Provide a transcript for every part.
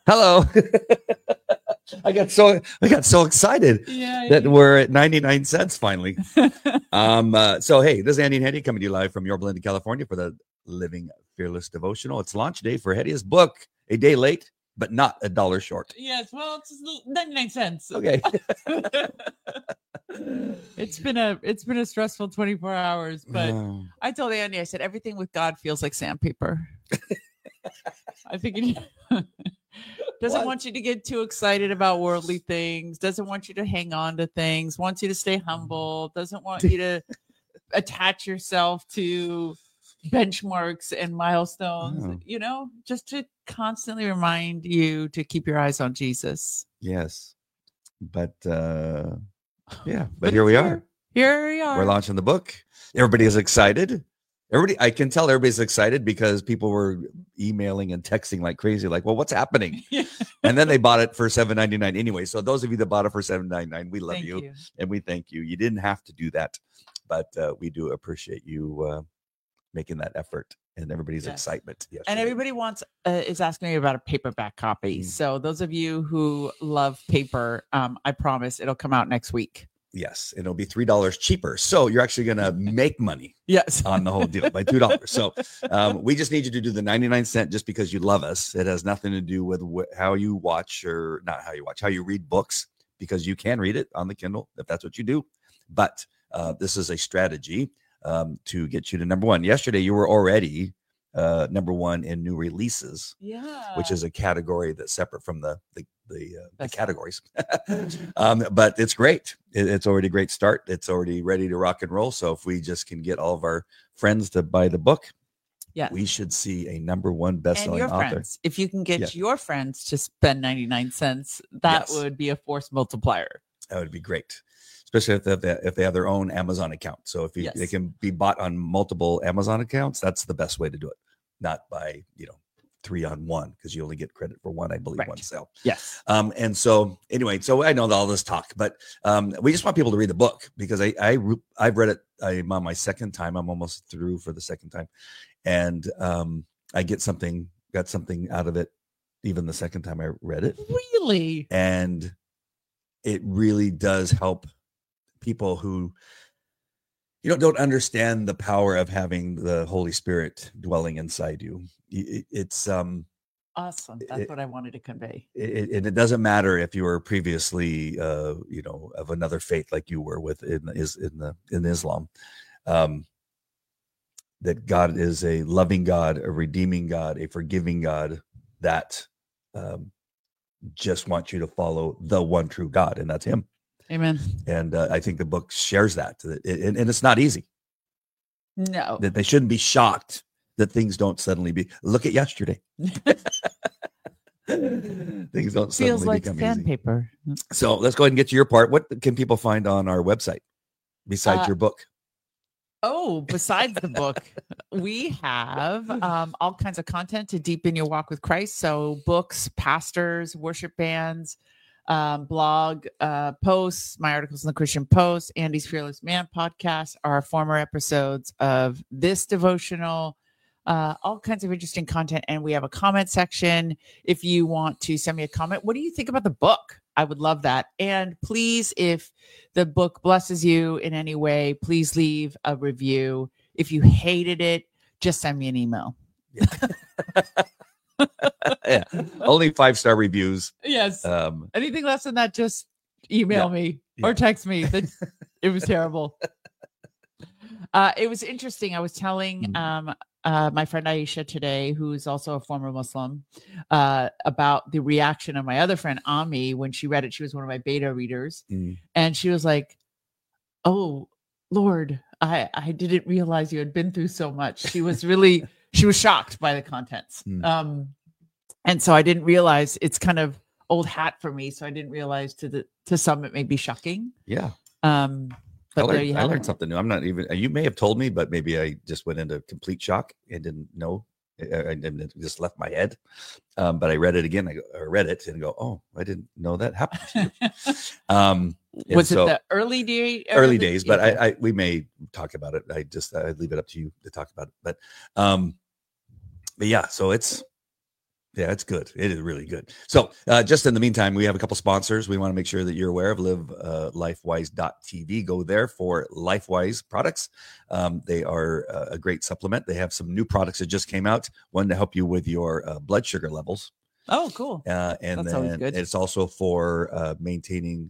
Hello. I got so excited that we're at 99 cents finally. So hey, this is Andy and Hetty coming to you live from Yorba Linda, California for the Living Fearless Devotional. It's launch day for Hetty's book, a day late, but not $1 short. Yes, well, it's 99 cents. Okay. It's been a stressful 24 hours, but I told Andy, I said, everything with God feels like sandpaper. I think he doesn't want you to get too excited about worldly things, doesn't want you to hang on to things, wants you to stay humble, doesn't want you to attach yourself to benchmarks and milestones, just to constantly remind you to keep your eyes on Jesus. Yes. But but here we are. Here we are. We're launching the book. Everybody is excited. I can tell everybody's excited because people were emailing and texting like crazy, like, well, what's happening? And then they bought it for $7.99 anyway. So those of you that bought it for $7.99, we love you and we thank you. You didn't have to do that, but we do appreciate you making that effort and everybody's excitement. Yes, and everybody is asking me about a paperback copy. So those of you who love paper, I promise it'll come out next week. Yes, it'll be $3 cheaper. So you're actually going to make money on the whole deal by $2. So we just need you to do the 99 cent just because you love us. It has nothing to do with how you watch or not how you watch, how you read books, because you can read it on the Kindle if that's what you do. But this is a strategy to get you to number one. Yesterday, you were already number one in new releases, which is a category that's separate from the categories. But it's great. It's already a great start. It's already ready to rock and roll. So if we just can get all of our friends to buy the book, we should see a number one best-selling author. Friends. If you can get your friends to spend 99 cents, that would be a force multiplier. That would be great. Especially if they have their own Amazon account. So if they can be bought on multiple Amazon accounts, that's the best way to do it. Not by 3-on-1, because you only get credit for one, I believe, one sale. Yes. And so anyway, so I know all this talk, but we just want people to read the book because I've read it. I'm on my second time. I'm almost through for the second time, and I got something out of it, even the second time I read it. Really? And it really does help people who don't understand the power of having the Holy Spirit dwelling inside you. It's awesome. That's what I wanted to convey. It doesn't matter if you were previously of another faith like you were in Islam. That God is a loving God, a redeeming God, a forgiving God that just wants you to follow the one true God, and that's Him. Amen. And I think the book shares that. And it's not easy. No. That they shouldn't be shocked that things don't suddenly be. Look at yesterday. Things don't suddenly like become sandpaper. Easy. So let's go ahead and get to your part. What can people find on our website besides your book? Oh, besides the book, we have all kinds of content to deepen your walk with Christ. So books, pastors, worship bands, blog posts, my articles in the Christian Post, Andy's Fearless Man podcast, our former episodes of this devotional, all kinds of interesting content. And we have a comment section. If you want to send me a comment, what do you think about the book? I would love that. And please, if the book blesses you in any way, please leave a review. If you hated it, just send me an email. Yeah, only 5-star reviews. Yes. Anything less than that, just email me or text me. It was terrible. It was interesting. I was telling my friend Aisha today, who's also a former Muslim, about the reaction of my other friend Ami when she read it. She was one of my beta readers, and she was like, "Oh Lord, I didn't realize you had been through so much." She was shocked by the contents. And so I didn't realize, it's kind of old hat for me. So I didn't realize to some it may be shocking. Yeah. But I learned something new. I'm not even, you may have told me, but maybe I just went into complete shock and didn't know. I didn't, just left my head. But I read it again. I read it and go, oh, I didn't know that happened to you. Was it the early days? Early days, but we may talk about it. I leave it up to you to talk about it. But yeah, so it's Yeah, it's good. It is really good. So just in the meantime, we have a couple sponsors. We want to make sure that you're aware of LiveLifewise.tv. Go there for LifeWise products. They are a great supplement. They have some new products that just came out. One to help you with your blood sugar levels. Oh, cool. And that's then good. It's also for maintaining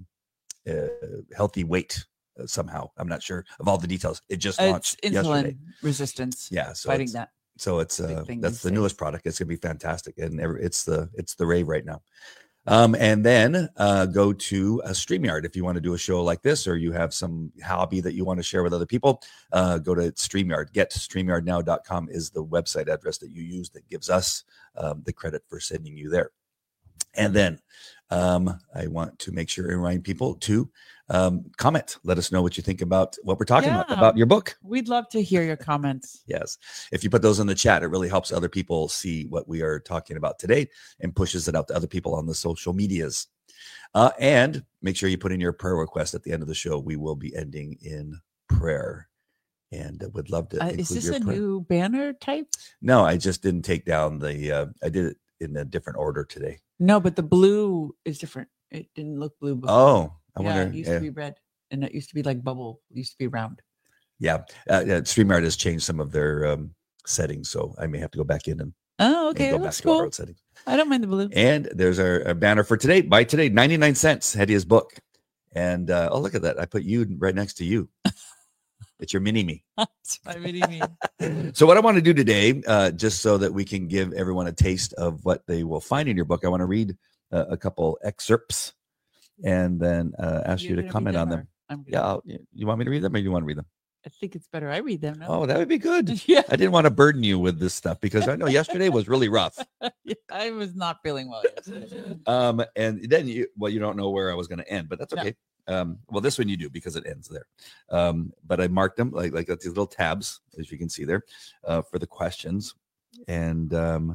healthy weight somehow. I'm not sure of all the details. It just launched insulin yesterday. Resistance. Yeah. So fighting that. So it's that's the newest product. It's gonna be fantastic, and it's the rave right now. And then go to StreamYard if you want to do a show like this, or you have some hobby that you want to share with other people. Go to StreamYard. StreamYardNow.com is the website address that you use that gives us the credit for sending you there. And then I want to make sure and remind people to comment. Let us know what you think about what we're talking about your book. We'd love to hear your comments. Yes. If you put those in the chat, it really helps other people see what we are talking about today and pushes it out to other people on the social medias. And make sure you put in your prayer request at the end of the show. We will be ending in prayer. And would love to include is this your a prayer. new banner type? No, I just didn't take down the I did it in a different order today. No, but the blue is different. It didn't look blue before. Oh, I wonder. It used to be red, and it used to be like bubble. It used to be round. Yeah. StreamYard has changed some of their settings, so I may have to go back in and go back to our old settings. I don't mind the blue. And there's our banner for today. Buy today, 99 cents, Hedia's book. And look at that. I put you right next to you. It's your mini-me. It's my mini-me. So what I want to do today, just so that we can give everyone a taste of what they will find in your book, I want to read a couple excerpts and then ask you to comment on them. Yeah. You want me to read them or you want to read them? I think it's better I read them. No? Oh, that would be good. Yeah. I didn't want to burden you with this stuff because I know yesterday was really rough. Yeah, I was not feeling well yesterday. And then you don't know where I was going to end, but that's okay. No. Well, this one you do because it ends there. But I marked them like these little tabs, as you can see there, for the questions. And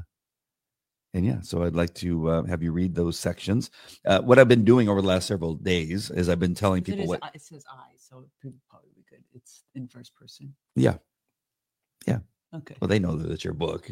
yeah, so I'd like to have you read those sections. What I've been doing over the last several days is I've been telling people what it says I, so it could probably be good. It's in first person. Yeah. Yeah. Okay. Well, they know that it's your book.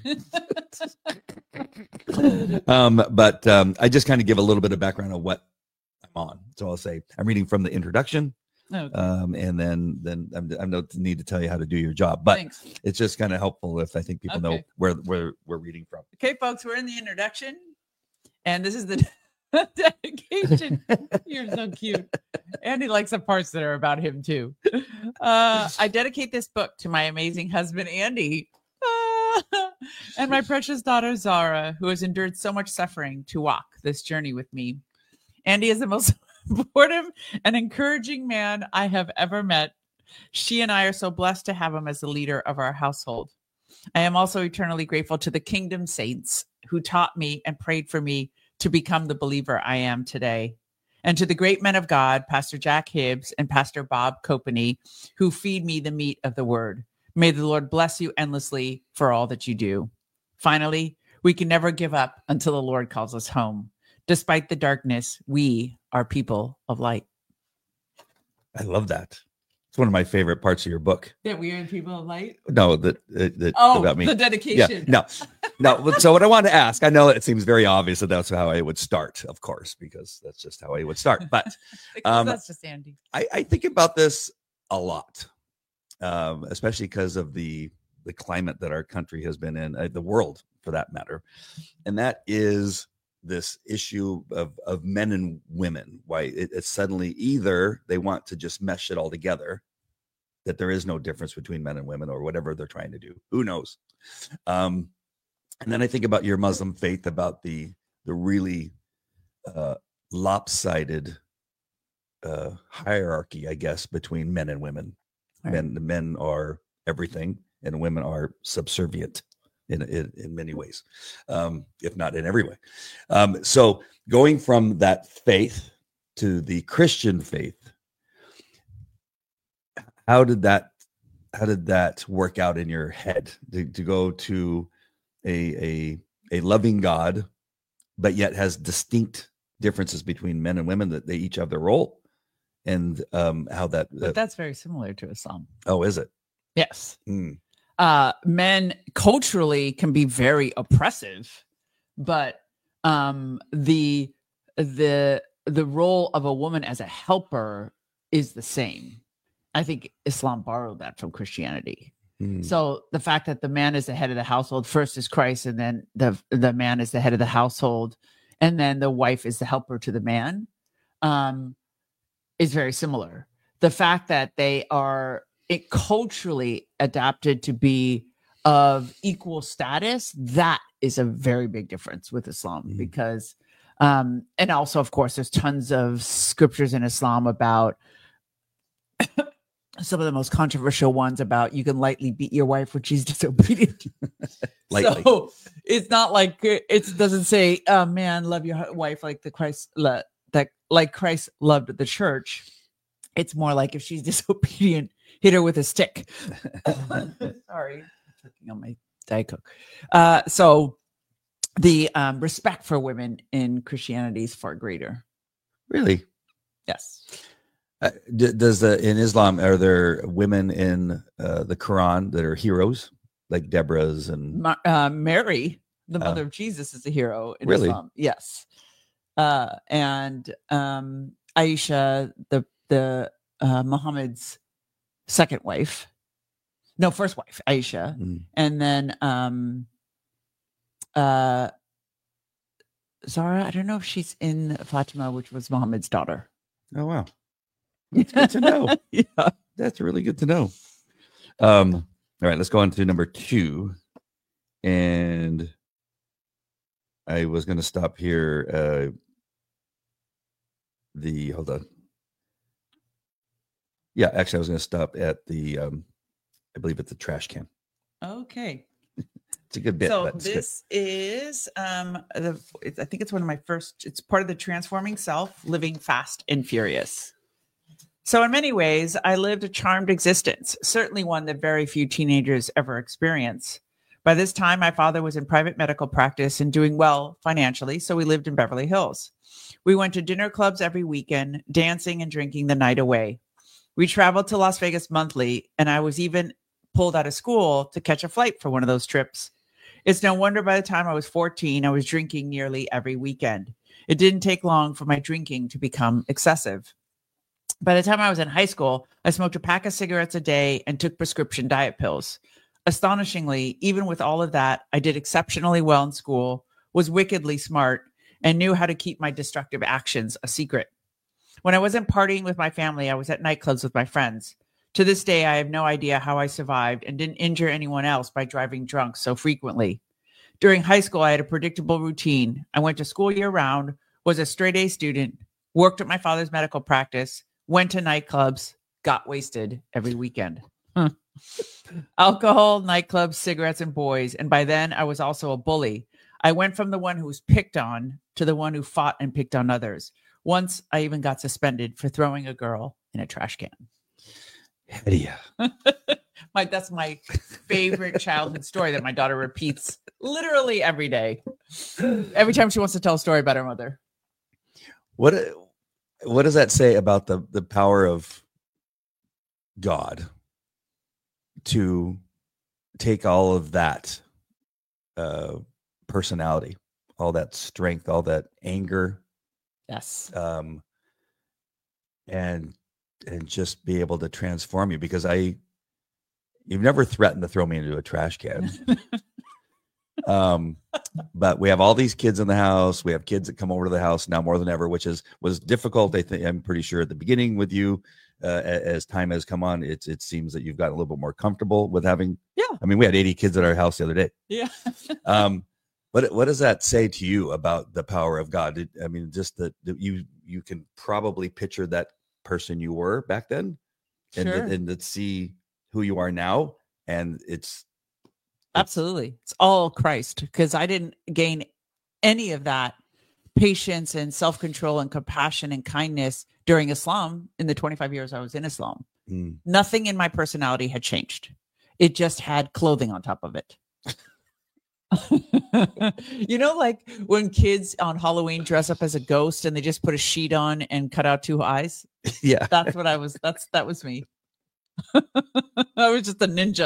But I just kind of give a little bit of background of what I'm on. So I'll say I'm reading from the introduction. Okay. And then I don't need to tell you how to do your job, but Thanks. It's just kind of helpful if I think people know where we're reading from. Okay, folks, we're in the introduction, and this is the dedication. You're so cute. Andy likes the parts that are about him too. I dedicate this book to my amazing husband, Andy, and my precious daughter, Zara, who has endured so much suffering to walk this journey with me. Andy is the most supportive and encouraging man I have ever met. She and I are so blessed to have him as the leader of our household. I am also eternally grateful to the Kingdom Saints who taught me and prayed for me to become the believer I am today. And to the great men of God, Pastor Jack Hibbs and Pastor Bob Copany, who feed me the meat of the word. May the Lord bless you endlessly for all that you do. Finally, we can never give up until the Lord calls us home. Despite the darkness, we are people of light. I love that. It's one of my favorite parts of your book. That we are people of light? No, about me. The dedication. Yeah, no. So what I want to ask, I know it seems very obvious that that's how I would start, of course, because that's just how I would start. But that's just Andy. I think about this a lot, especially because of the climate that our country has been in, the world for that matter. And that is this issue of men and women, why it's suddenly either they want to just mesh it all together, that there is no difference between men and women or whatever they're trying to do. Who knows? And then I think about your Muslim faith, about the really lopsided hierarchy, I guess, between men and women. Right. Men are everything and women are subservient in many ways, if not in every way. So going from that faith to the Christian faith, how did that work out in your head to go to a loving God, but yet has distinct differences between men and women, that they each have their role, and how that? But that's very similar to Islam. Oh, is it? Yes. Men culturally can be very oppressive but the role of a woman as a helper is the same. I think Islam borrowed that from Christianity. So the fact that the man is the head of the household, first is Christ, and then the man is the head of the household, and then the wife is the helper to the man, is very similar. The fact that they are culturally adapted to be of equal status, that is a very big difference with Islam, because and also, of course, there's tons of scriptures in Islam about some of the most controversial ones about you can lightly beat your wife when she's disobedient. So it's not like it doesn't say, man, love your wife like Christ loved the church. It's more like if she's disobedient, hit her with a stick. Sorry, I'm choking on my Diet Coke. So the respect for women in Christianity is far greater. Really? Yes. Does in Islam, are there women in the Quran that are heroes, like Deborah's and Mary, the mother of Jesus, is a hero in Islam? Yes. And Aisha, the Muhammad's second wife, first wife, Aisha, and then Zara. I don't know if she's in Fatima, which was Muhammad's daughter. Oh wow. That's good to know. Yeah, that's really good to know. All right, let's go on to number 2. And I was going to stop here. Hold on. Yeah, actually, I was going to stop at the, I believe it's the trash can. Okay. It's a good bit. So this is, I think it's one of my first, it's part of the Transforming Self, Living Fast and Furious. So in many ways, I lived a charmed existence, certainly one that very few teenagers ever experience. By this time, my father was in private medical practice and doing well financially, so we lived in Beverly Hills. We went to dinner clubs every weekend, dancing and drinking the night away. We traveled to Las Vegas monthly, and I was even pulled out of school to catch a flight for one of those trips. It's no wonder by the time I was 14, I was drinking nearly every weekend. It didn't take long for my drinking to become excessive. By the time I was in high school, I smoked a pack of cigarettes a day and took prescription diet pills. Astonishingly, even with all of that, I did exceptionally well in school, was wickedly smart, and knew how to keep my destructive actions a secret. When I wasn't partying with my family, I was at nightclubs with my friends. To this day, I have no idea how I survived and didn't injure anyone else by driving drunk so frequently. During high school, I had a predictable routine. I went to school year-round, was a straight-A student, worked at my father's medical practice, went to nightclubs, got wasted every weekend. Alcohol, nightclubs, cigarettes, and boys. And by then, I was also a bully. I went from the one who was picked on to the one who fought and picked on others. Once, I even got suspended for throwing a girl in a trash can. Yeah. That's my favorite childhood story that my daughter repeats literally every day. Every time she wants to tell a story about her mother. What does that say about the power of God to take all of that personality, all that strength, all that anger? Yes. And just be able to transform you, because you've never threatened to throw me into a trash can. But we have all these kids in the house. We have kids that come over to the house now more than ever, which was difficult. I'm pretty sure at the beginning with you, as time has come on, it seems that you've gotten a little bit more comfortable with having. Yeah. I mean, we had 80 kids at our house the other day. Yeah. What does that say to you about the power of God? I mean, just that you can probably picture that person you were back then, and sure. and to see who you are now, and it's absolutely, it's all Christ, because I didn't gain any of that patience and self-control and compassion and kindness during Islam in the 25 years I was in Islam. Nothing in my personality had changed. It just had clothing on top of it. You know, like when kids on Halloween dress up as a ghost and they just put a sheet on and cut out 2 eyes. Yeah, that's what I was. That was me. I was just a ninja.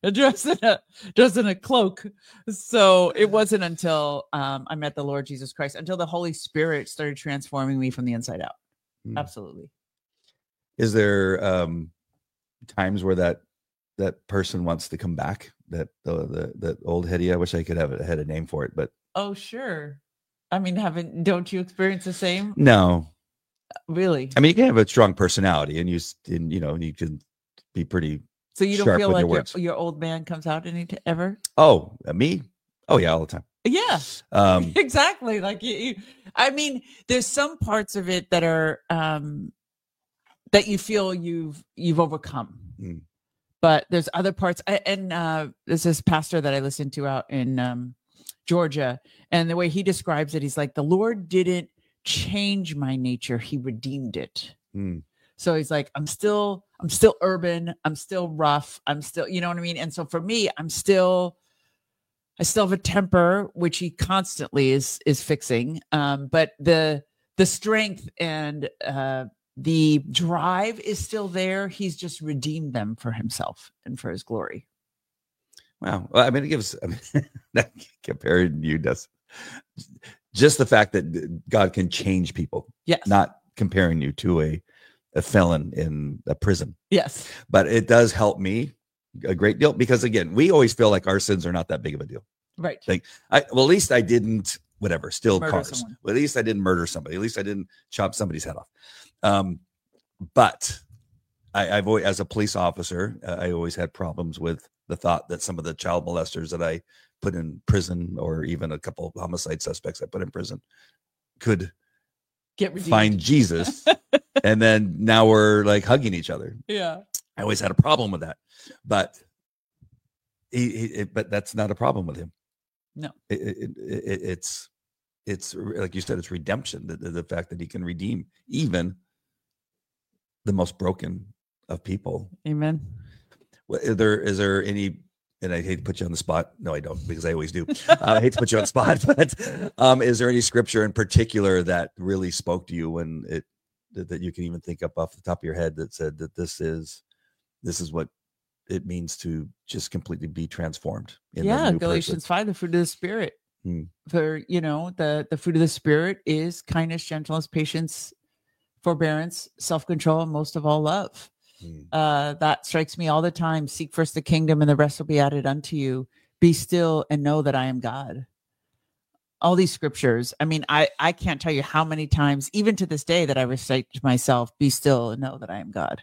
dressed in a cloak. So it wasn't until I met the Lord Jesus Christ, until the Holy Spirit started transforming me from the inside out. Absolutely. Is there times where that person wants to come back? That the old Hetty? I wish I could have had a name for it, but oh sure. I mean, don't you experience the same? No. Really? I mean, you can have a strong personality, and you can be pretty. So you don't feel like your old man comes out ever? Oh, me? Oh yeah, all the time. Yeah, exactly. Like I mean, there's some parts of it that are that you feel you've overcome, but there's other parts. And there's this pastor that I listened to out in Georgia, and the way he describes it, he's like, the Lord didn't change my nature, he redeemed it. So he's like, I'm still urban, I'm still rough, I'm still, you know what I mean? And so for me, I still have a temper, which he constantly is fixing, but the strength and the drive is still there. He's just redeemed them for himself and for his glory. Wow. Well, I mean, comparing you does just the fact that God can change people. Yes. Not comparing you to a felon in a prison. Yes. But it does help me a great deal because, again, we always feel like our sins are not that big of a deal. Right. Like, at least I didn't, steal murder cars. Someone. Well, at least I didn't murder somebody. At least I didn't chop somebody's head off. But I've always, as a police officer, I always had problems with the thought that some of the child molesters that I put in prison, or even a couple of homicide suspects I put in prison, could find Jesus. And then now we're like hugging each other. Yeah. I always had a problem with that, but but that's not a problem with him. No, it's like you said, it's redemption. The fact that he can redeem even the most broken of people. Amen. Is there any? And I hate to put you on the spot. No, I don't, because I always do. I hate to put you on the spot, but is there any scripture in particular that really spoke to you when that you can even think up off the top of your head that said that this is what it means to just completely be transformed? Galatians 5, the fruit of the Spirit. For the fruit of the Spirit is kindness, gentleness, patience, forbearance, self-control, and most of all, love. That strikes me all the time. Seek first the kingdom, and the rest will be added unto you. Be still and know that I am God. All these scriptures. I mean, I can't tell you how many times, even to this day, that I recite to myself, be still and know that I am God.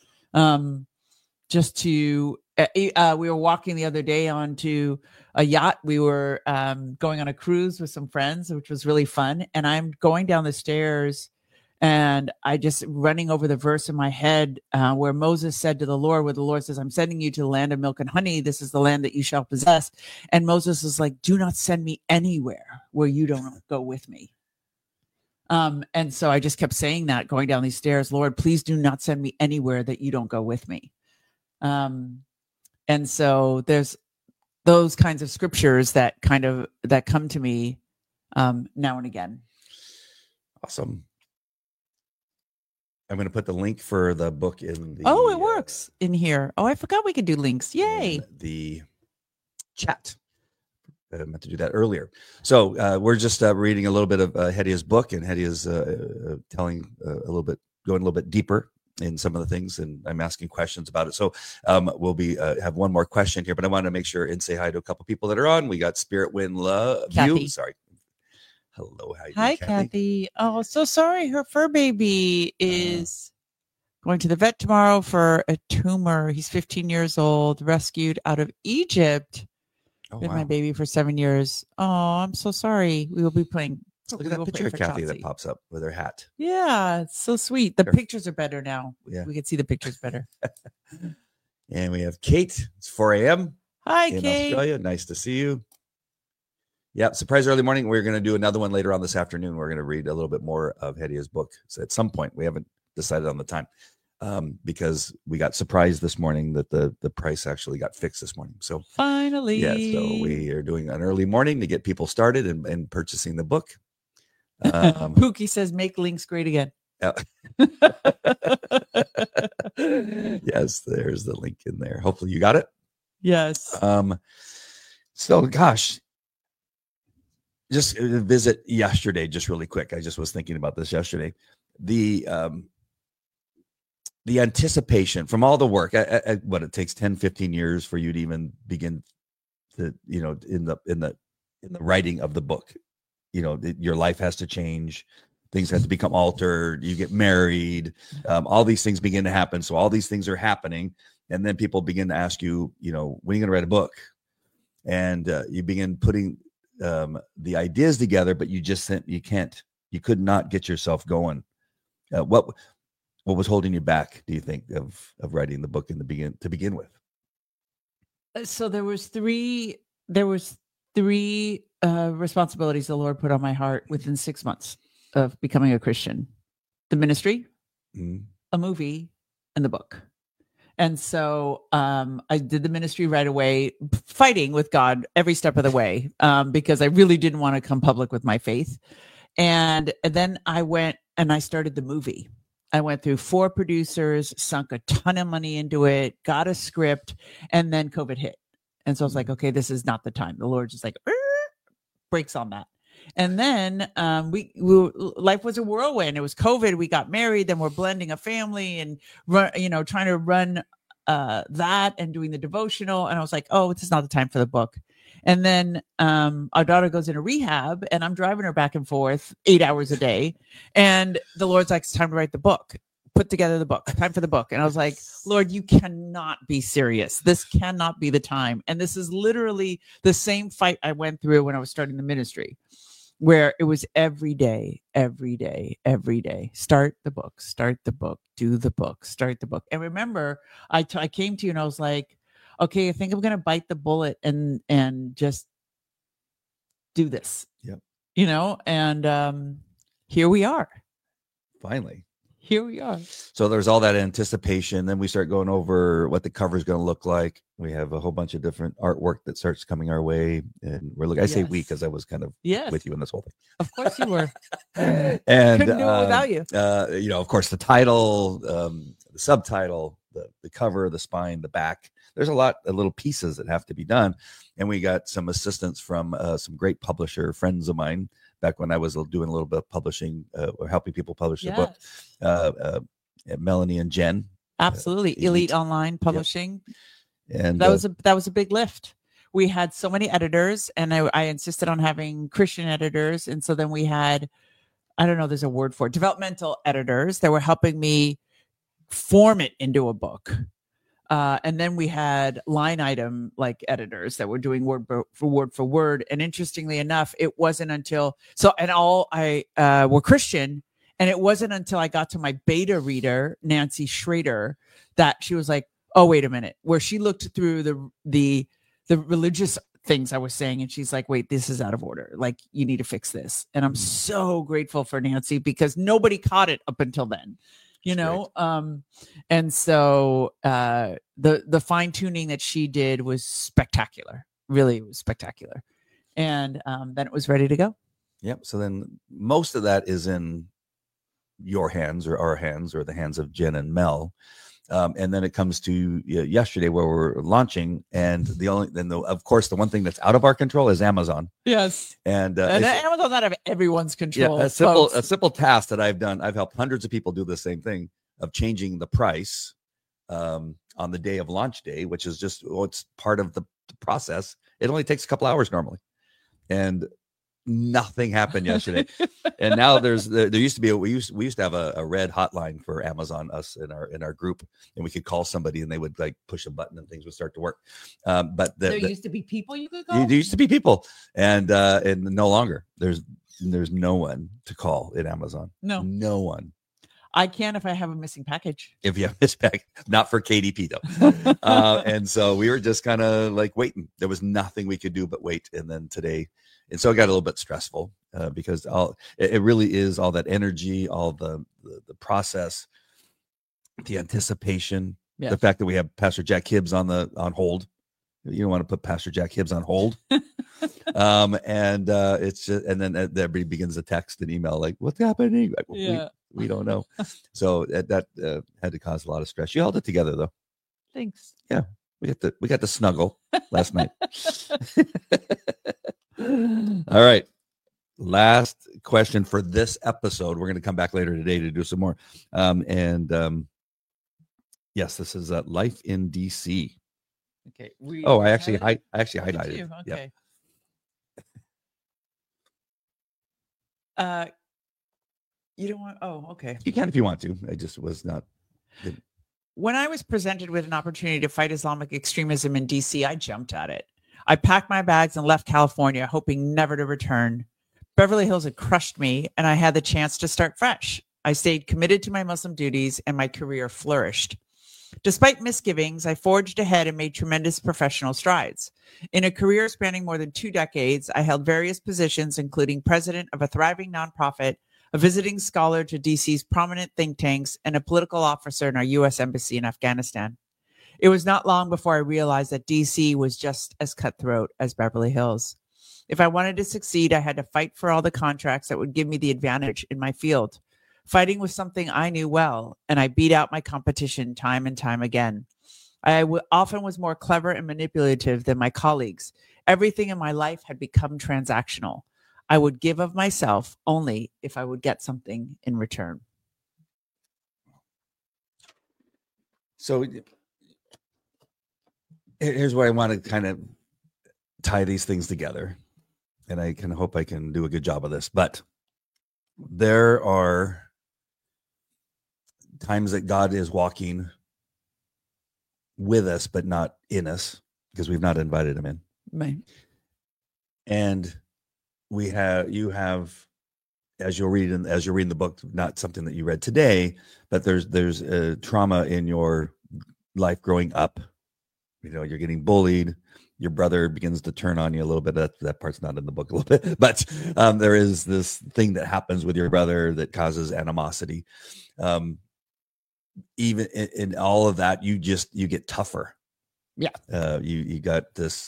Just to, we were walking the other day onto a yacht. We were going on a cruise with some friends, which was really fun. And I'm going down the stairs, and I just running over the verse in my head where Moses said to the Lord, where the Lord says, I'm sending you to the land of milk and honey. This is the land that you shall possess. And Moses is like, do not send me anywhere where you don't go with me. And so I just kept saying that going down these stairs, Lord, please do not send me anywhere that you don't go with me. And so there's those kinds of scriptures that come to me now and again. Awesome. I'm going to put the link for the book in the... Oh, it works in here. Oh, I forgot we could do links. Yay. The chat. I meant to do that earlier. So we're just reading a little bit of Hedia's book, and Hedia is going a little bit deeper in some of the things, and I'm asking questions about it. So we'll have one more question here, but I want to make sure and say hi to a couple people that are on. We got Spirit Wind Love You. Sorry. Hello. How you doing, Hi, Kathy. Oh, so sorry. Her fur baby is going to the vet tomorrow for a tumor. He's 15 years old, rescued out of Egypt. Been my baby for 7 years. Oh, I'm so sorry. We will be playing. Look at that picture of Kathy that pops up with her hat. Yeah, it's so sweet. The pictures are better now. Yeah. We can see the pictures better. And we have Kate. It's 4 a.m. Hi, in Kate. Australia. Nice to see you. Yeah, surprise early morning. We're going to do another one later on this afternoon. We're going to read a little bit more of Hedia's book. So at some point, we haven't decided on the time because we got surprised this morning that the price actually got fixed this morning. So finally, yeah. So we are doing an early morning to get people started and purchasing the book. Pookie says, "Make links great again." Yes, there's the link in there. Hopefully, you got it. Yes. So gosh, just visit yesterday, just really quick. I just was thinking about this yesterday. The anticipation from all the work, what it takes 10, 15 years for you to even begin to, in the writing of the book, your life has to change. Things have to become altered. You get married. All these things begin to happen. So all these things are happening. And then people begin to ask you, when are you going to write a book? And you begin putting the ideas together, but you could not get yourself going. What was holding you back, do you think, of writing the book to begin with? So there was three responsibilities the Lord put on my heart within 6 months of becoming a Christian: the ministry, a movie, and the book. And so I did the ministry right away, fighting with God every step of the way, because I really didn't want to come public with my faith. And then I went and I started the movie. I went through 4 producers, sunk a ton of money into it, got a script, and then COVID hit. And so I was like, okay, this is not the time. The Lord just like breaks on that. And then life was a whirlwind. It was COVID. We got married. Then we're blending a family and trying to run that and doing the devotional. And I was like, oh, this is not the time for the book. And then our daughter goes into rehab, and I'm driving her back and forth 8 hours a day. And the Lord's like, it's time to write the book. Put together the book. Time for the book. And I was like, Lord, you cannot be serious. This cannot be the time. And this is literally the same fight I went through when I was starting the ministry, where it was every day. Start the book, do the book, start the book. And remember, I came to you and I was like, okay, I think I'm going to bite the bullet and just do this. Yep. And here we are. Finally. Here we are. So there's all that anticipation. Then we start going over what the cover is going to look like. We have a whole bunch of different artwork that starts coming our way. And we're looking, I say we, because I was kind of with you in this whole thing. Of course you were. And couldn't do it without you. Of course, the title, the subtitle, the cover, the spine, the back. There's a lot of little pieces that have to be done. And we got some assistance from some great publisher friends of mine back when I was doing a little bit of publishing or helping people publish the book. Melanie and Jen. Absolutely. Elite Online Publishing. Yep. And that was a big lift. We had so many editors, and I insisted on having Christian editors. And so then we had, I don't know, there's a word for it, developmental editors that were helping me form it into a book. And then we had line item editors that were doing word for word. And interestingly enough, it wasn't until were Christian. And it wasn't until I got to my beta reader, Nancy Schrader, that she was like, oh, wait a minute, where she looked through the religious things I was saying. And she's like, wait, this is out of order. Like, you need to fix this. And I'm so grateful for Nancy, because nobody caught it up until then. And so the fine tuning that she did was spectacular. Really, it was spectacular. And then it was ready to go. Yep. So then most of that is in your hands or our hands or the hands of Jen and Mel. And then it comes to yesterday where we're launching, and of course the one thing that's out of our control is Amazon. Yes, and Amazon's out of everyone's control. Yeah, a simple task that I've done. I've helped hundreds of people do the same thing of changing the price on the day of launch day, which is just it's part of the process. It only takes a couple hours normally, and nothing happened yesterday. And now there used to be we used to have a red hotline for Amazon, us in our group, and we could call somebody and they would push a button and things would start to work. But there used to be people you could call. There used to be people, and no longer. There's no one to call in Amazon. No one. I can if I have a missing package. If you have a missing package, not for KDP though. And so we were just kind of waiting. There was nothing we could do but wait. And then today. And so it got a little bit stressful because it really is all that energy, all the process, the anticipation, the fact that we have Pastor Jack Hibbs on hold. You don't want to put Pastor Jack Hibbs on hold. And it's just, and then everybody begins to text and email what's happening? We don't know. So that had to cause a lot of stress. You held it together though. Thanks. Yeah. We got to snuggle last night. All right. Last question for this episode. We're going to come back later today to do some more. Yes, this is Life in DC. Okay. I actually highlighted it. Okay. You don't want. Oh, okay. You can if you want to. I just was not. When I was presented with an opportunity to fight Islamic extremism in DC, I jumped at it. I packed my bags and left California, hoping never to return. Beverly Hills had crushed me, and I had the chance to start fresh. I stayed committed to my Muslim duties, and my career flourished. Despite misgivings, I forged ahead and made tremendous professional strides. In a career spanning more than 2 decades, I held various positions, including president of a thriving nonprofit, a visiting scholar to DC's prominent think tanks, and a political officer in our U.S. Embassy in Afghanistan. It was not long before I realized that DC was just as cutthroat as Beverly Hills. If I wanted to succeed, I had to fight for all the contracts that would give me the advantage in my field. Fighting was something I knew well, and I beat out my competition time and time again. I often was more clever and manipulative than my colleagues. Everything in my life had become transactional. I would give of myself only if I would get something in return. So here's where I want to kind of tie these things together. And I can hope I can do a good job of this. But there are times that God is walking with us, but not in us, because we've not invited him in. Right. And you have, as you're reading the book, not something that you read today, but there's a trauma in your life growing up. You're getting bullied. Your brother begins to turn on you a little bit. That part's not in the book a little bit, but there is this thing that happens with your brother that causes animosity. Even in all of that, you get tougher. Yeah. You got this,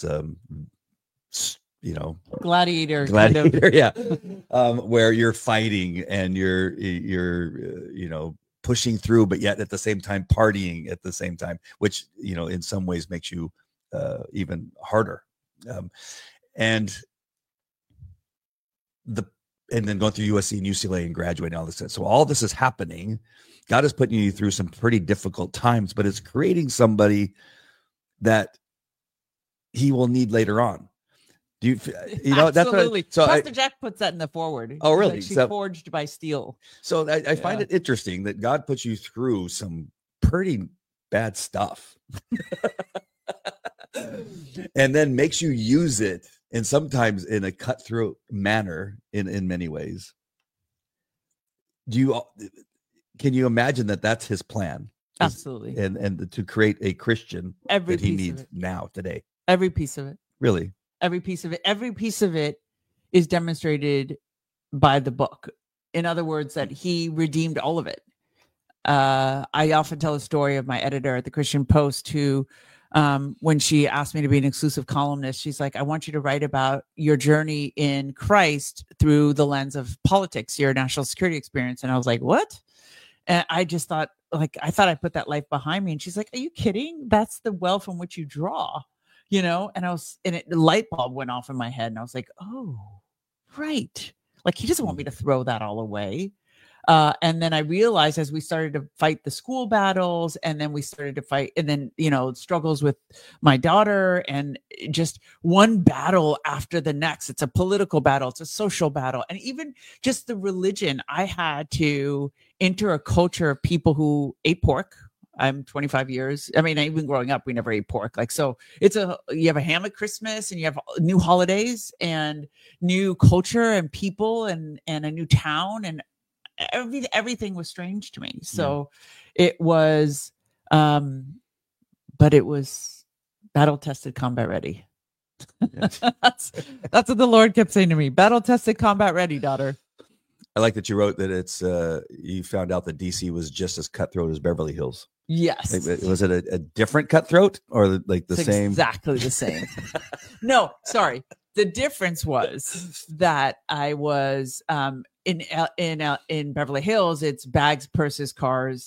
gladiator kind of. Yeah. Where you're fighting and you're pushing through, but yet at the same time partying at the same time, which in some ways makes you even harder. And then going through USC and UCLA and graduating, all this stuff. So all this is happening. God is putting you through some pretty difficult times, but it's creating somebody that he will need later on. Do you know? Absolutely. That's what, Pastor Jack puts that in the forward. Oh, really? Like she's forged by steel. So I find it interesting that God puts you through some pretty bad stuff and then makes you use it, and sometimes in a cutthroat manner in many ways. Can you imagine that that's his plan? Absolutely. And to create a Christian that he needs now, today. Every piece of it. Really? Every piece of it. Every piece of it is demonstrated by the book. In other words, that he redeemed all of it. I often tell a story of my editor at the Christian Post who, when she asked me to be an exclusive columnist, she's like, I want you to write about your journey in Christ through the lens of politics, your national security experience. And I was like, what? And I just thought, I thought I put that life behind me. And she's like, are you kidding? That's the well from which you draw, and the light bulb went off in my head. And I was like, oh, right. He doesn't want me to throw that all away. And then I realized as we started to fight the school battles, and then we started to fight, and then, struggles with my daughter, and just one battle after the next. It's a political battle. It's a social battle. And even just the religion, I had to enter a culture of people who ate pork. I'm 25 years. I mean, even growing up, we never ate pork. So you have a ham at Christmas, and you have new holidays and new culture and people and a new town, and everything was strange to me. So it was, but it was battle tested, combat ready. That's what the Lord kept saying to me. Battle tested, combat ready, daughter. I like that you wrote that it's you found out that DC was just as cutthroat as Beverly Hills. Yes. Was it a different cutthroat or the same? Exactly the same. No, sorry. The difference was that I was in Beverly Hills. It's bags, purses, cars,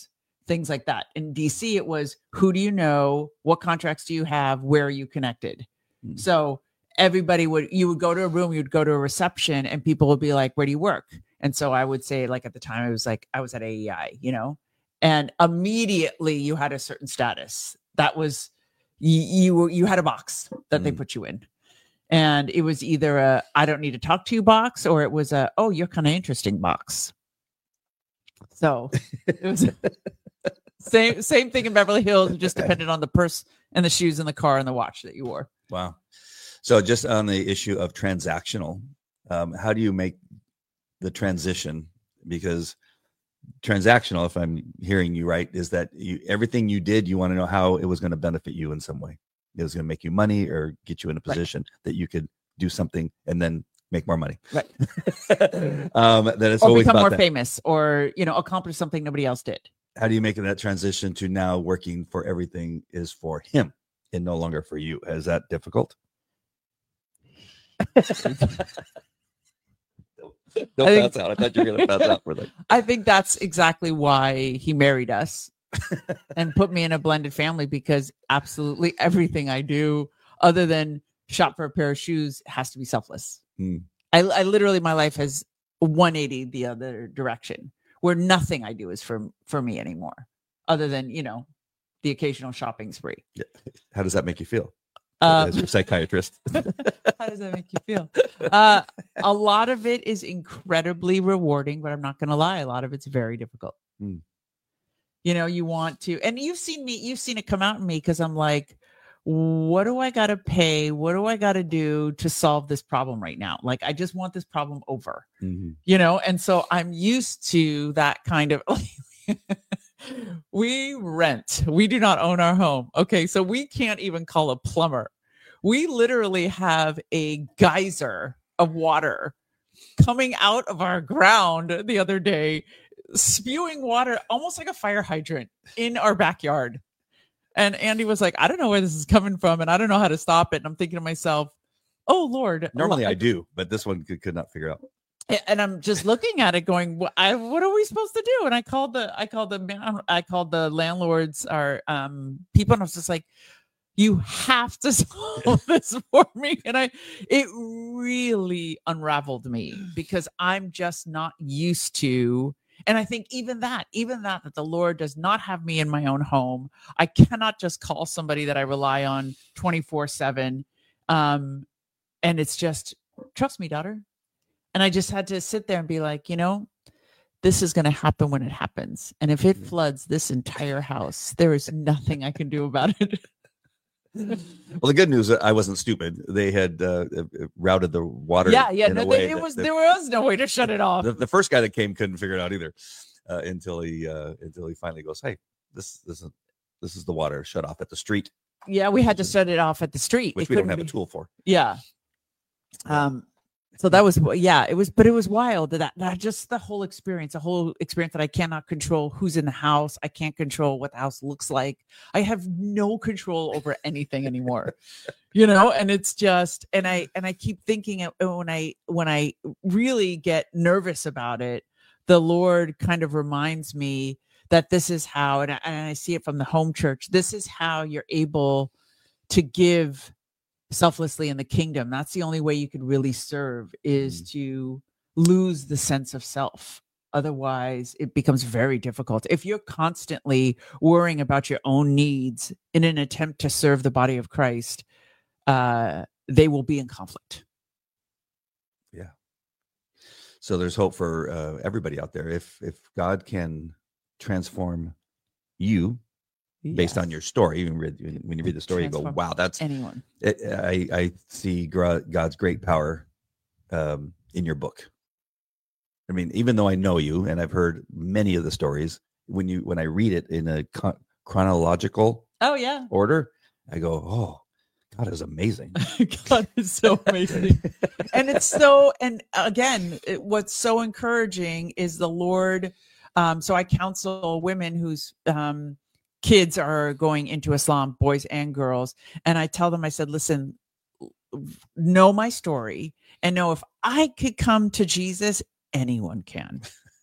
things like that. In DC, it was, who do you know? What contracts do you have? Where are you connected? So everybody you would go to a room, you'd go to a reception, and people would be like, where do you work? And so I would say, like, at the time, I was like, I was at AEI, and immediately you had a certain status. That was, you had a box that they put you in. And it was either a, I don't need to talk to you box, or it was a, oh, you're kind of interesting box. So it was same thing in Beverly Hills. It just depended on the purse and the shoes and the car and the watch that you wore. Wow. So just on the issue of transactional, how do you make the transition? Because transactional, if I'm hearing you right, is that everything you did, you want to know how it was going to benefit you in some way. It was going to make you money or get you in a position that you could do something and then make more money. Right. That it's or always become about more that. famous, or, accomplish something nobody else did. How do you make that transition to now working for everything is for him and no longer for you? Is that difficult? Don't pass out. I thought you were going to pass out for that. I think that's exactly why he married us and put me in a blended family, because absolutely everything I do other than shop for a pair of shoes has to be selfless. I literally, my life has 180 the other direction, where nothing I do is for me anymore, other than, the occasional shopping spree. Yeah. How does that make you feel? As your psychiatrist? How does that make you feel? A lot of it is incredibly rewarding, but I'm not going to lie. A lot of it's very difficult. You want to, and you've seen it come out in me, because I'm like, what do I got to pay? What do I got to do to solve this problem right now? Like, I just want this problem over, and so I'm used to that kind of, we rent, we do not own our home. Okay. So we can't even call a plumber. We literally have a geyser of water coming out of our ground the other day, spewing water almost like a fire hydrant in our backyard. And Andy was like, I don't know where this is coming from, and I don't know how to stop it. And I'm thinking to myself, oh Lord. Normally I do, but this one could not figure out. And I'm just looking at it going, what are we supposed to do? And I called the landlords, our people, and I was just like, you have to solve this for me. And it really unraveled me, because I'm just not used to. And I think even that the Lord does not have me in my own home. I cannot just call somebody that I rely on 24/7. And it's just, trust me, daughter. And I just had to sit there and be like, this is going to happen when it happens. And if it floods this entire house, there is nothing I can do about it. Well, the good news, I wasn't stupid. They had routed the water. Yeah. There was no way to shut it off. The first guy that came couldn't figure it out either, until he finally goes, "Hey, this is the water shut off at the street." Yeah, we had to shut it off at the street, which we don't have a tool for. Yeah. So that was, it was wild that just the whole experience that I cannot control who's in the house. I can't control what the house looks like. I have no control over anything anymore, and it's just, and I keep thinking, when I really get nervous about it, the Lord kind of reminds me that this is how, and I see it from the home church, this is how you're able to give selflessly in the kingdom. That's the only way you could really serve, is to lose the sense of self. Otherwise, it becomes very difficult. If you're constantly worrying about your own needs in an attempt to serve the body of Christ, they will be in conflict. Yeah. So there's hope for everybody out there. If God can transform you, based on your story, when you read the story, you go, wow, that's anyone. I see God's great power in your book. I mean, even though I know you and I've heard many of the stories, when I read it in a chronological order, I go, oh, God is amazing. God is so amazing. And again, what's so encouraging is the Lord. So I counsel women whose kids are going into Islam, boys and girls. And I tell them, I said, listen, know my story and know if I could come to Jesus, anyone can.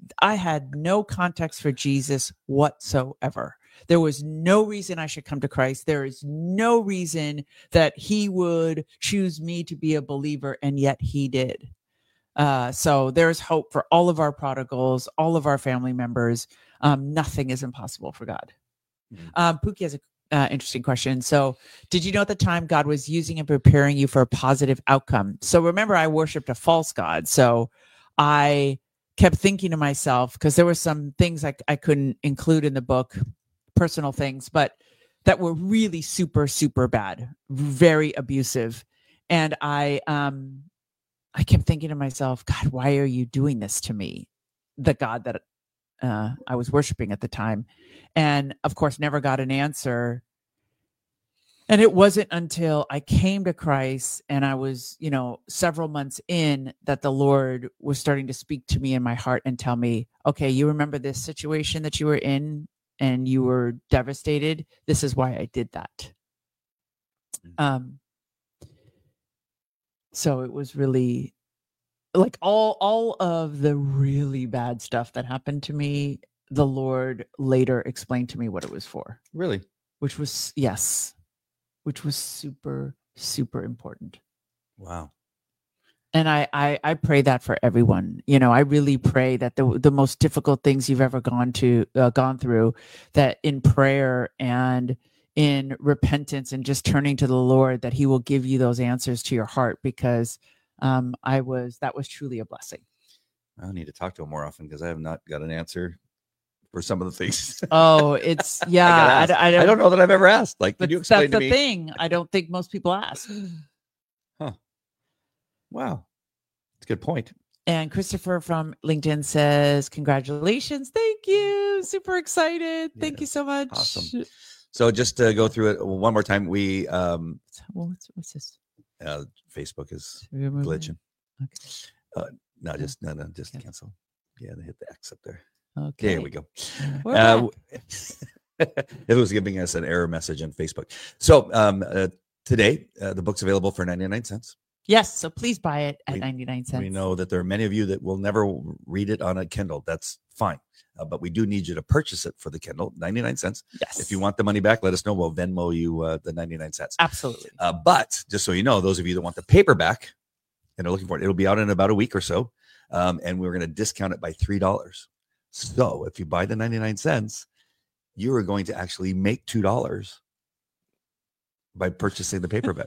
I had no context for Jesus whatsoever. There was no reason I should come to Christ. There is no reason that he would choose me to be a believer, and yet he did. So there's hope for all of our prodigals, all of our family members. Nothing is impossible for God. Pookie has an interesting question. So did you know at the time God was using and preparing you for a positive outcome? So remember, I worshiped a false God. So I kept thinking to myself, because there were some things I couldn't include in the book, personal things, but that were really super, super bad, very abusive. And I kept thinking to myself, God, why are you doing this to me? The God that I was worshiping at the time. And of course, never got an answer. And it wasn't until I came to Christ and I was, several months in, that the Lord was starting to speak to me in my heart and tell me, okay, you remember this situation that you were in and you were devastated? This is why I did that. So it was really like all of the really bad stuff that happened to me, the Lord later explained to me what it was for. Really? Which was super, super important. Wow. And I pray that for everyone. I really pray that the most difficult things you've ever gone through, that in prayer and in repentance and just turning to the Lord, that he will give you those answers to your heart, because that was truly a blessing. I need to talk to him more often, because I have not got an answer for some of the things. Oh, it's yeah. I don't know that I've ever asked. Like, can you explain to me? That's the thing. I don't think most people ask. Huh. Wow. That's a good point. And Christopher from LinkedIn says, congratulations. Thank you. Super excited. Thank you so much. Awesome. So just to go through it one more time, we what's this? Facebook is glitching. Okay. Just cancel. Yeah, they hit the X up there. Okay. There we go. It was giving us an error message on Facebook. So today, the book's available for 99 cents. Yes, so please buy it at 99 cents. We know that there are many of you that will never read it on a Kindle. That's fine. But we do need you to purchase it for the Kindle, 99 cents. Yes. If you want the money back, let us know. We'll Venmo you the 99 cents. Absolutely. But just so you know, those of you that want the paperback and are looking for it, it'll be out in about a week or so. And we're going to discount it by $3. So if you buy the 99 cents, you are going to actually make $2 by purchasing the paperback.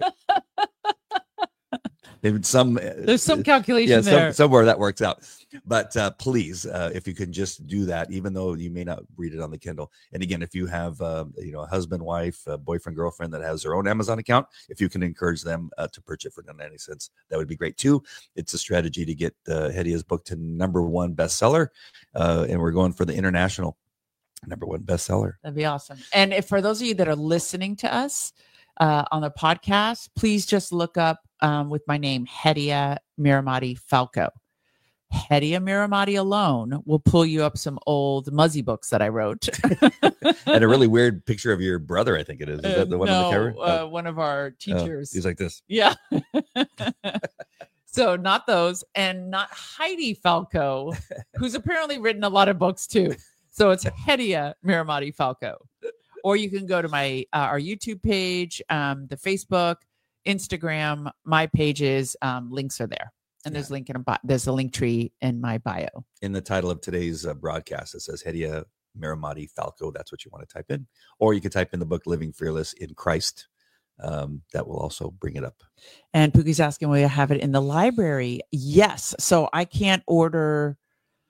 There's some calculation there. Somewhere that works out. But please, if you can just do that, even though you may not read it on the Kindle. And again, if you have a husband, wife, boyfriend, girlfriend that has their own Amazon account, if you can encourage them to purchase it for 99 cents, that would be great too. It's a strategy to get Hedia's book to #1 bestseller. And we're going for the international #1 bestseller. That'd be awesome. And if for those of you that are listening to us on the podcast, please just look up with my name, Hedia Miramati Falco. Hedia Miramati alone will pull you up some old Muzzy books that I wrote. And a really weird picture of your brother, I think it is. Is that the one on the cover? One of our teachers. He's like this. Yeah. So not those, and not Heidi Falco, who's apparently written a lot of books too. So it's Hedia Miramati Falco. Or you can go to my our YouTube page, the Facebook, Instagram, my pages. Links are there, and there's a link tree in my bio. In the title of today's broadcast, it says Hedia Miramati Falco. That's what you want to type in, or you can type in the book Living Fearless in Christ. That will also bring it up. And Pookie's asking, will you have it in the library? Yes. So I can't order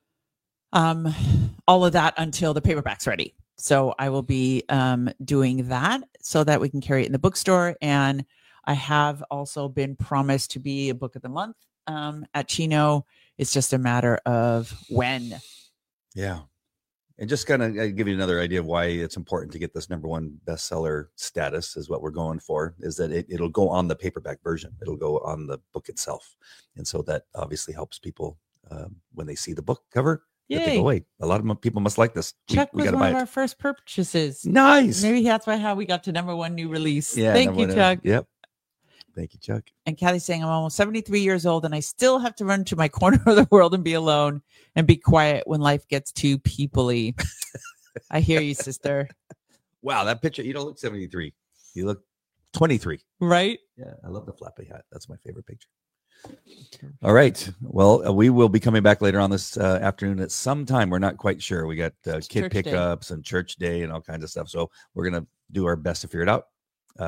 all of that until the paperback's ready. So I will be doing that so that we can carry it in the bookstore. And I have also been promised to be a book of the month at Chino. It's just a matter of when. Yeah. And just kind of give you another idea of why it's important to get this #1 bestseller status is what we're going for, is that it'll go on the paperback version. It'll go on the book itself. And so that obviously helps people when they see the book cover. They go, wait, a lot of people must like this. Chuck was one of our first purchases. Nice. Maybe that's how we got to #1 new release. Yeah, Thank you, Chuck. Yep. Thank you, Chuck. And Kathy's saying, I'm almost 73 years old and I still have to run to my corner of the world and be alone and be quiet when life gets too peoply. I hear you, sister. Wow, that picture, you don't look 73. You look 23. Right? Yeah, I love the flappy hat. That's my favorite picture. All right. Well, we will be coming back later on this afternoon at some time. We're not quite sure. We got kid pickups and church day and all kinds of stuff. So we're going to do our best to figure it out.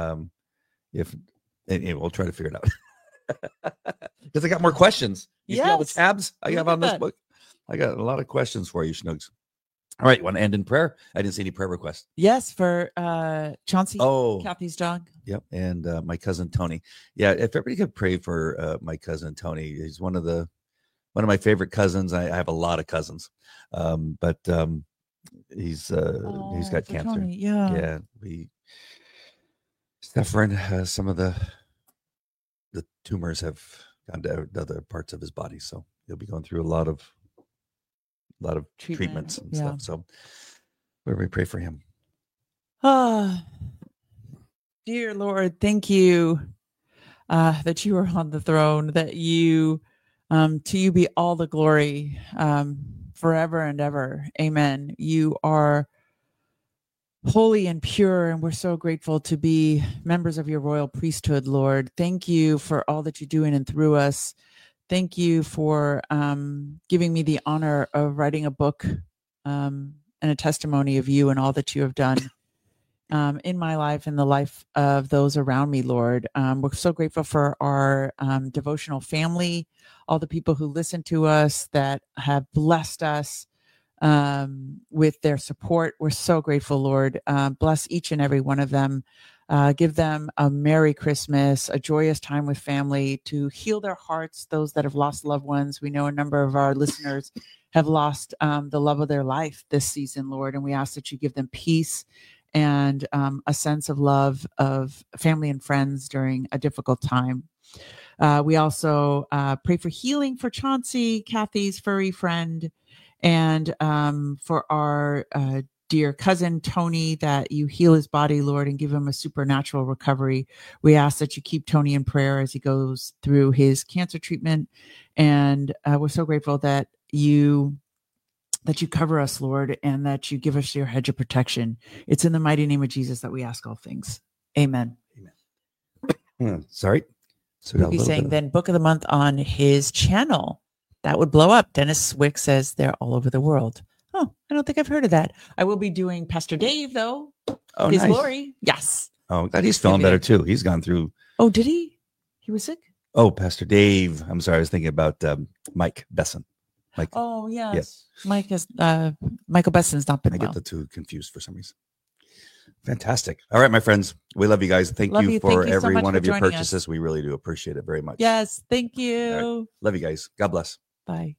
We'll try to figure it out. Because I got more questions. You see all the tabs I have on this book? I got a lot of questions for you, Schnoogs. All right, want to end in prayer? I didn't see any prayer requests. Yes, for Chauncey, Kathy's dog. Yep, and my cousin Tony. Yeah, if everybody could pray for my cousin Tony. He's one of my favorite cousins. I have a lot of cousins, but he's got cancer. Tony, yeah, we suffering. Some of the tumors have gone to other parts of his body, so he'll be going through a lot of treatments and stuff. So we pray for him. Dear Lord, thank you that you are on the throne, that you, to you be all the glory forever and ever. Amen. You are holy and pure, and we're so grateful to be members of your royal priesthood, Lord. Thank you for all that you're doing and through us. Thank you for giving me the honor of writing a book and a testimony of you and all that you have done in my life and the life of those around me, Lord. We're so grateful for our devotional family, all the people who listen to us that have blessed us with their support. We're so grateful, Lord. Bless each and every one of them. Give them a Merry Christmas, a joyous time with family, to heal their hearts, those that have lost loved ones. We know a number of our listeners have lost the love of their life this season, Lord, and we ask that you give them peace and a sense of love of family and friends during a difficult time. We also pray for healing for Chauncey, Kathy's furry friend, and for our dear cousin Tony, that you heal his body, Lord, and give him a supernatural recovery. We ask that you keep Tony in prayer as he goes through his cancer treatment. And we're so grateful that you cover us, Lord, and that you give us your hedge of protection. It's in the mighty name of Jesus that we ask all things. Amen. Amen. Sorry. So he's saying then book of the month on his channel. That would blow up. Dennis Swick says they're all over the world. Oh, I don't think I've heard of that. I will be doing Pastor Dave, though. Oh, his nice. Glory. Yes. Oh, glad he's feeling better, too. He's gone through. Oh, did he? He was sick? Oh, Pastor Dave. I'm sorry. I was thinking about Mike Besson. Mike. Oh, yes. Mike has, Michael Besson's not been well. I get the two confused for some reason. Fantastic. All right, my friends. We love you guys. Thank you for every one of your purchases. We really do appreciate it very much. Yes. Thank you. Right. Love you guys. God bless. Bye.